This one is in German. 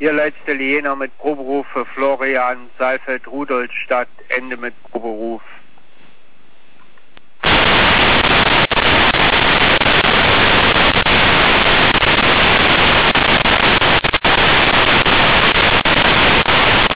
Hier letzte Liena mit Proberuf für Florian, Saalfeld, Rudolstadt, Ende mit Proberuf